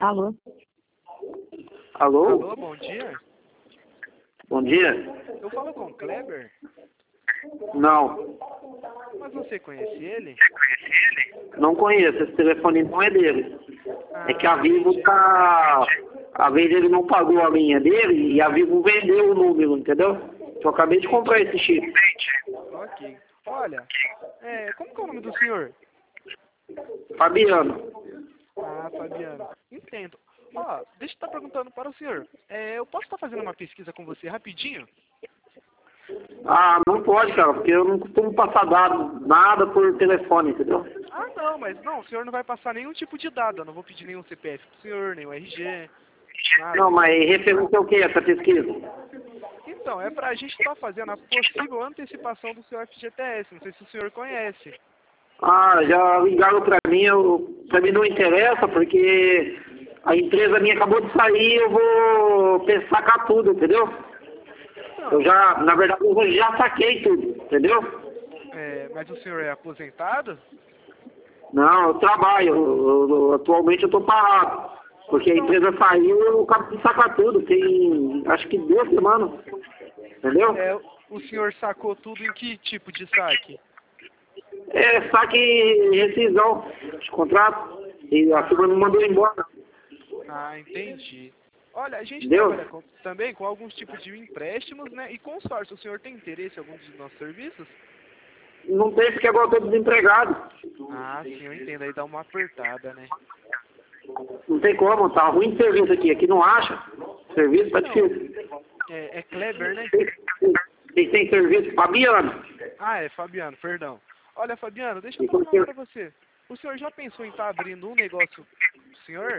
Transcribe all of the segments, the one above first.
Alô? Alô? Alô, bom dia. Bom dia. Eu falo com o Kleber, Não, mas você conhece ele? não conheço. Esse telefone não é dele. É que a Vivo entendi. tá... A vez ele não pagou a linha dele e a Vivo vendeu o número, entendeu? Eu acabei de comprar esse chip. Ok. Olha, como que é o nome do senhor? Fabiano. Ah, Fabiano. Entendo. Ó, deixa eu estar perguntando para o senhor. Eu posso estar fazendo uma pesquisa com você rapidinho? Ah, não pode, cara, porque eu não costumo passar dado, nada por telefone, entendeu? Ah, não, mas não, o senhor não vai passar nenhum tipo de dado. Eu não vou pedir nenhum CPF pro senhor, nenhum RG, nada. Não, mas referente ao que essa pesquisa? Então, é pra gente estar fazendo a possível antecipação do seu FGTS. Não sei se o senhor conhece. Ah, já ligaram pra mim, pra mim não interessa, porque a empresa minha acabou de sair, eu vou sacar tudo, entendeu? Eu já, na verdade, eu já saquei tudo, entendeu? Mas o senhor é aposentado? Não, eu trabalho, atualmente eu tô parado, porque a empresa saiu, eu acabo de sacar tudo, tem acho que 2 semanas, entendeu? O senhor sacou tudo em que tipo de saque? É saque rescisão de contrato, e a firma me mandou embora. Ah, entendi. Olha, a gente Entendeu? trabalha também com alguns tipos de empréstimos, né? E consórcio. O senhor tem interesse em algum dos nossos serviços? Não tem porque agora eu tô desempregado. Ah, sim, eu entendo. Aí dá uma apertada, né? Não tem como, tá ruim de serviço aqui. Aqui não acha. Serviço tá Não. difícil. É Kleber, né? Tem serviço, Fabiano. Ah, é Fabiano, perdão. Olha, Fabiano, deixa eu falar pra você. O senhor já pensou em estar abrindo um negócio pro senhor?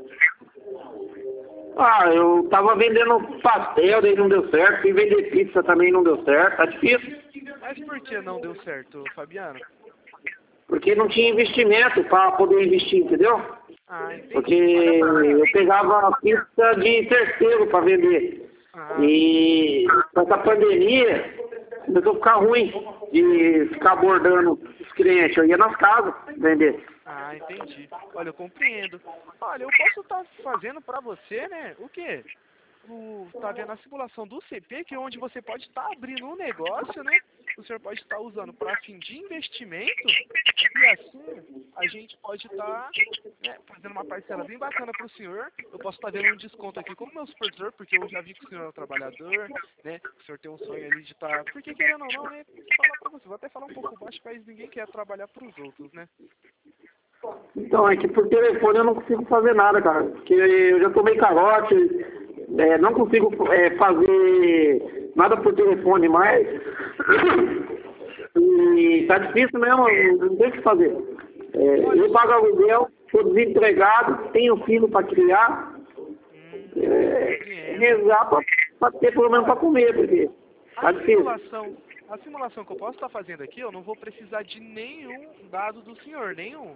Ah, eu tava vendendo pastel, daí não deu certo. Fui vender pizza também não deu certo. Tá difícil. Mas por que não deu certo, Fabiano? Porque não tinha investimento para poder investir, entendeu? Ah, entendi. Porque eu pegava pizza de terceiro para vender. E com essa pandemia, começou a ficar ruim de ficar abordando os clientes. Eu ia nas casas vender. Ah, entendi. Olha, eu compreendo. Olha, eu posso estar fazendo pra você, né? O quê? Tá vendo a simulação do CP, que é onde você pode estar abrindo um negócio, né? O senhor pode estar usando para fim de investimento e assim a gente pode estar fazendo uma parcela bem bacana para o senhor. Eu posso estar dando um desconto aqui como meu supervisor, porque eu já vi que o senhor é um trabalhador, né? O senhor tem um sonho ali de estar... Porque querendo ou não, né? Falar para você, vou até falar um pouco baixo, mas ninguém quer trabalhar para os outros, né? Então, é que por telefone eu não consigo fazer nada, cara. Porque eu já tomei calote, não consigo fazer nada por telefone mais. E tá difícil mesmo, não tem o que fazer. Eu pago aluguel, sou desempregado, tenho filho para criar. Rezar para ter pelo menos para comer, porque tá difícil. A simulação que eu posso estar fazendo aqui, eu não vou precisar de nenhum dado do senhor, nenhum.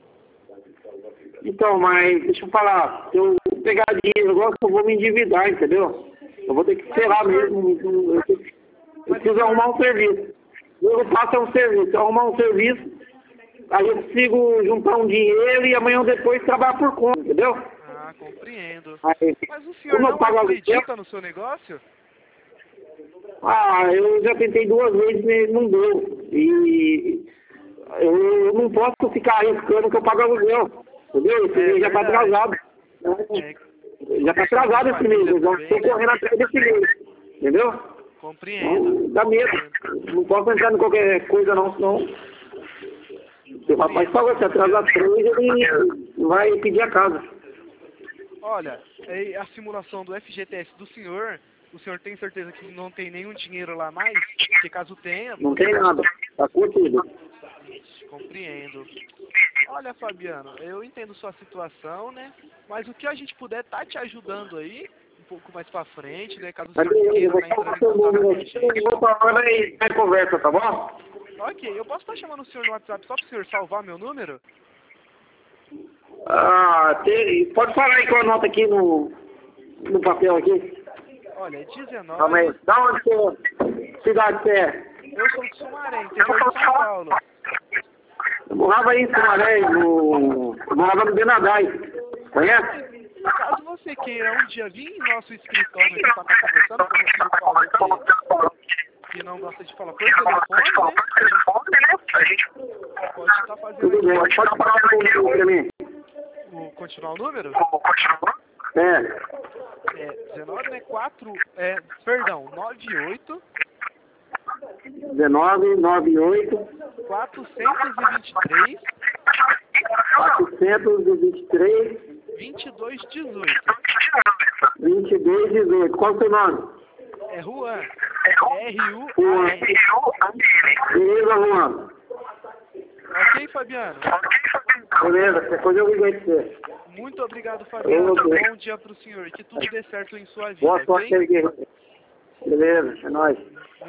Então, mas deixa eu falar, se eu pegar dinheiro agora, eu vou me endividar, entendeu? Eu vou ter que esperar mesmo. Eu preciso arrumar um serviço. Eu faço um serviço, eu arrumar um serviço, aí eu consigo juntar um dinheiro e amanhã ou depois trabalhar por conta, entendeu? Ah, compreendo. Aí, Mas o senhor não acredita no seu negócio? Ah, eu já tentei 2 vezes e não deu. E eu não posso ficar arriscando que eu pago aluguel, entendeu? Esse mês já tá atrasado. Já tá atrasado esse mês, eu já estou correndo atrás desse mês, entendeu? Compreendo. Então, dá medo. Não posso entrar em qualquer coisa não, senão se o rapaz falou que atrasar 3, ele vai pedir a casa. Olha, a simulação do FGTS do senhor, o senhor tem certeza que não tem nenhum dinheiro lá mais? Porque caso tenha... Não tem nada, tá curtido. Compreendo. Olha, Fabiano, eu entendo sua situação, né? Mas o que a gente puder tá te ajudando aí, um pouco mais pra frente, né? Caso o senhor queira tá entrando em contato com a gente. Eu vou falar aí na conversa, tá bom? Ok, eu posso estar chamando o senhor no WhatsApp só pro senhor salvar meu número? Ah, pode falar aí que eu anoto aqui no papel aqui. Olha, é 19... Calma aí. Da onde você é? Cidade você é? Eu sou de Sumaré, interior de São Paulo. Eu morava aí em Sumaré, eu morava no Benadai. Conhece? você queira um dia vir em nosso escritório que tá conversando, como o senhor falou que não gosta de falar por telefone, né? A gente pode estar fazendo Tudo bem, aqui. pode falar o número pra mim. Continuar o número? É. 19, né? 4, perdão, 98 1998 423 423 2218. 2218. Qual o seu nome? É Juan. Juan. R-U-A-N. Beleza, Juan. Ok, Fabiano? Beleza, depois eu ligo aí pra você. Muito obrigado, Fabiano. Ok. Bom dia pro senhor. Que tudo dê certo em sua vida, Boa sorte ok? aí, guerreiro. Beleza, é nóis.